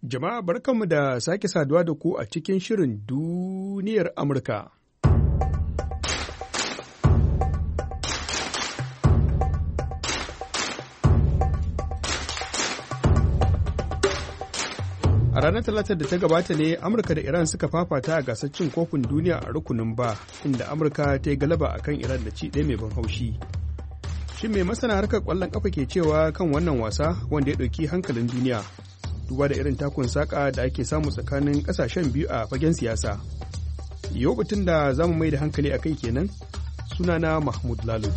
Jama'a barkanmu da sake saduwa da ku a cikin shirin duniyar Amurka. A ranar Talatar da ta gabata ne Amurka da Iran suka fafata a gasar cin kofin duniya a rukunin ba, inda Amurka ta yi galaba a kan Iran da ci ɗaya mai ban haushi. Shin mai masana harkar ƙwallon ƙafa ke cewa kan wannan wasa wanda ya ɗauki hankalin duniya? Duba da irin takun saƙa da ake samu tsakanin ƙasashen biyu a fagen siyasa. Yau batun da za mu mai da hankali a kai kenan, sunana Mahmud Lalo.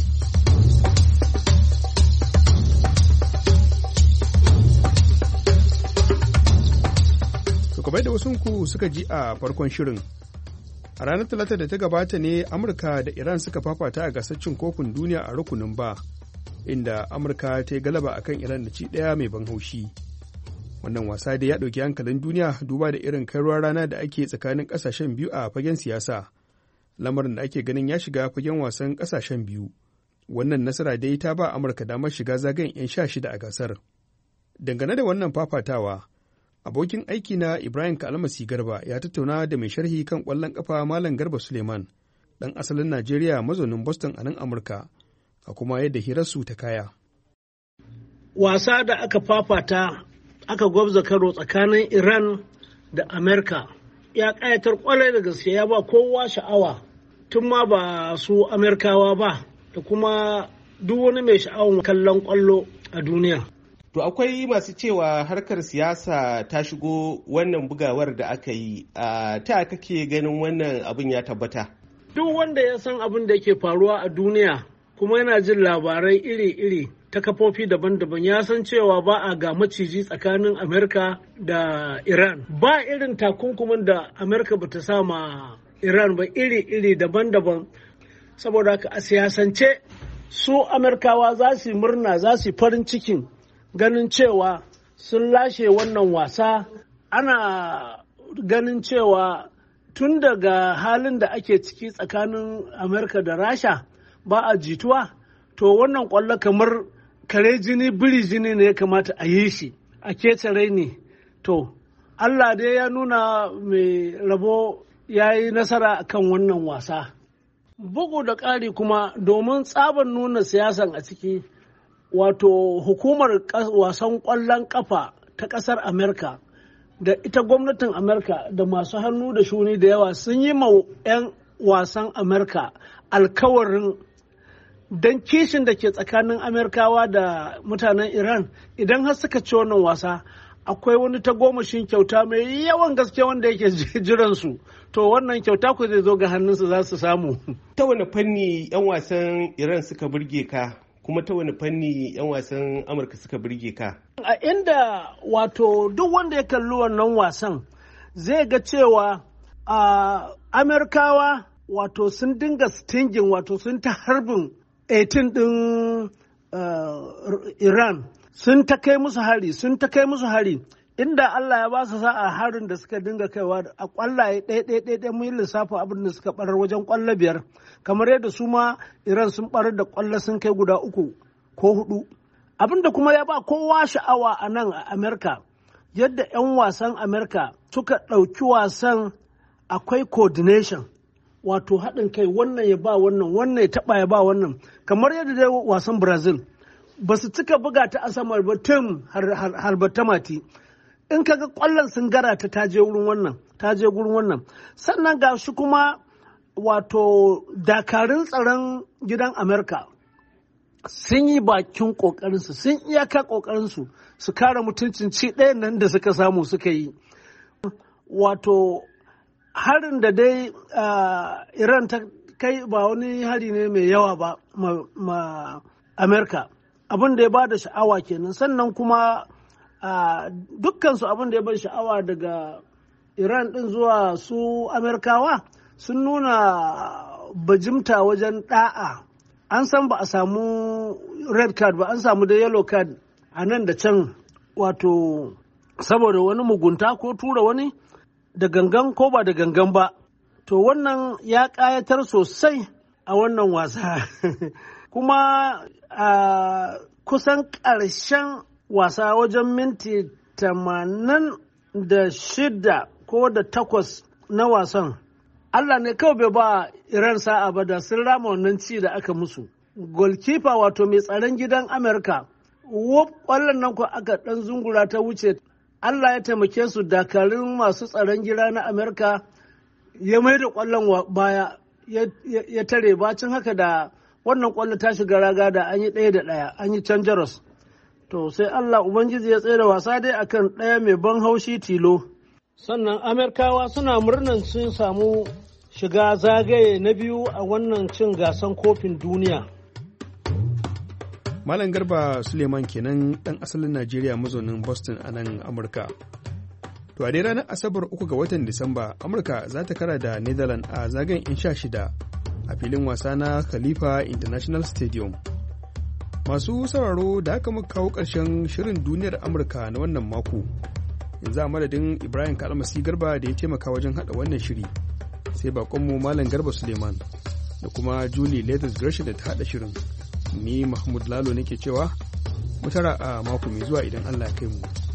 To kamar da wasunku suka ji a farkon shirin, a ranar Talata da ta gabata ne Amurka da Iran suka fafata a gasar cin kofin duniya a rukunin ba, inda Amurka ta yi galaba akan Iran da ci ɗaya mai ban haushi. Wannan wasa dai ya ɗauki hankalin duniya duba da irin kai ruwan rana da ake tsakanin ƙasashen biyu a fagen siyasa, lamarin da ake ganin ya shiga fagen wasan ƙasashen biyu. Wannan nasara dai ta ba Amurka damar shiga zagayen 'yan 16 a gasar. Dangane da wannan fafatawa, abokin aiki na Ibrahim Kalmasi Garba ya tattauna da mai sharhi kan ƙwallon ƙafa Malam Garba Suleiman, ɗan asalin Najeriya mazaunin Boston a nan Amurka, a kuma yadda hirarsu ta kaya. Wasa da aka fafata aka gwabza karo tsakanin Iran da Amerika ya ƙayatar ƙwarai da gaske, ya ba kowa sha'awa, tun ma ba su Amerikawa ba da kuma duk wani mai sha'awar kallon ƙwallo a duniya. To akwai masu cewa harkar siyasa ta shigo wannan bugawar da aka yi, ta kake ganin wannan abin ya tabbata? Duk wanda ya san abin da ke faruwa a duniya kuma yana jin labarai iri-iri ta kafofi daban-daban ya san cewa ba a ga maciji tsakanin Amerika da Iran. Ba irin takunkumin da Amerika ba ta sama Iran ba, iri-iri daban-daban. Saboda haka a siyasance su Amerikawa za su murna, za su farin cikin ganin cewa sun lashe wannan wasa. Ana ganin cewa tun daga halin da ake ciki tsakanin Amerika da Rasha ba a jituwa, to wannan kwallo kamar kare jini biri jini ne ya kamata a yi shi a kece raini. To Allah dai ya nuna mai rabo ya yi nasara kan wannan wasa. Bugu da ƙari kuma domin tsaban nuna siyasan a ciki, wato hukumar wasan ƙwallon ƙafa ta ƙasar Amerika da ita gwamnatin Amerika da masu hannu da shuni da yawa sun yi ma 'yan wasan Amerika alkawarin don kishin da ke tsakanin Amerikawa da mutanen Iran, idan har suka ci wannan wasa akwai wani tagomashin kyauta mai yawan gaske wanda yake jiransu. To wannan kyauta ku zai zo ga hannunsu za su samu. Ta wani fanni 'yan wasan Iran suka burge ka, kuma ta wani fanni 'yan wasan Amurka suka burge ka? A inda wato duk wanda ya kalli wannan wasan zai ga cewa Amerikawa wato sun dinga stingin, wato sun ta harbin 18 ɗin Iran, sun ta kai musu hari, inda Allah ya ba su sa'a harin da suka dinga kaiwa a ƙwallaye ɗaya mun yi lissafin abin da suka ɓarar wajen ƙwallo 5, kamar yadda su ma Iran sun ɓarar da ƙwallo sun kai guda 3 ko 4. Abin da kuma ya ba kowa sha'awa a nan a Amerika, yadda 'yan wasan Amerika suka ɗauki wasan akwai coordination, wato haɗin kai, wannan ya ba wannan, wannan ya taɓa ya ba wannan, kamar yadda dai wasan Brazil ba su cika buga ta a sama ba tun harbata mati, in kaga ƙwallon sun gara ta je wurin wannan. Sannan ga shi kuma wato dakarun tsaron gidan Amerika sun yi bakin ƙoƙarinsu, sun iyaka ƙoƙarinsu su kare mutuncin ci ɗayan nan da suka samu suka yi. Wato harin da dai Iran ta kai ba wani hari ne mai yawa ba ma Amerika, abin da ya ba da sha'awa kenan. Sannan kuma dukkansu abin da ya ba sha'awa daga Iran ɗin zuwa su Amerikawa sun nuna bajimta wajen ɗa'a. An san ba a samu red card ba, an samu da yellow card a nan da can, wato saboda wani mugunta ko tura wani da gangan ko ba da gangan ba. To wannan ya ƙayatar sosai a wannan wasa. Kuma kusan ƙarshen wasa wajen minti 86 ko da 8 na wasan. Allah ne kawai bai ba Iran sa'a ba da sun rama wannan ci da aka musu. Goalkeeper wato mai tsaron gidan Amerika, ƙwallon nan ko aka ɗan zungura ta wuce. Allah ya taimake su dakarun masu tsaron gida na Amerika ya mai da ƙwallon baya ya tare bacin haka da wannan ƙwallo ta shiga raga da an yi 1-1 an yi can jaros. To sai Allah Ubangiji ya tsaye da wasa dai akan ɗaya mai ban haushi tilo. Sannan Amerikawa suna murnan sun samu shiga zagaye na biyu a wannan cin gasan kofin duniya. Malam Garba Suleiman kenan ɗan asalin Najeriya mazaunin Boston a nan Amurka. To a dai ranar Asabar 3 ga watan Disamba, Amurka za ta kara da Netherlands a zagayen 'yan 16 a filin wasa na Khalifa International Stadium. Masu sauraro da aka muka kawo ƙarshen shirin duniyar Amurka na wannan mako. Yanzu a madadin Ibrahim Kalmasi Garba da ya taimaka wajen haɗa wannan shiri, sai baƙonmu Malam Garba Suleiman da kuma Julie Leathers Gresham da ta haɗa shirin. Ni Mahmud Lalo nake cewa, mu tara a mako mai zuwa idan Allah ya kai mu.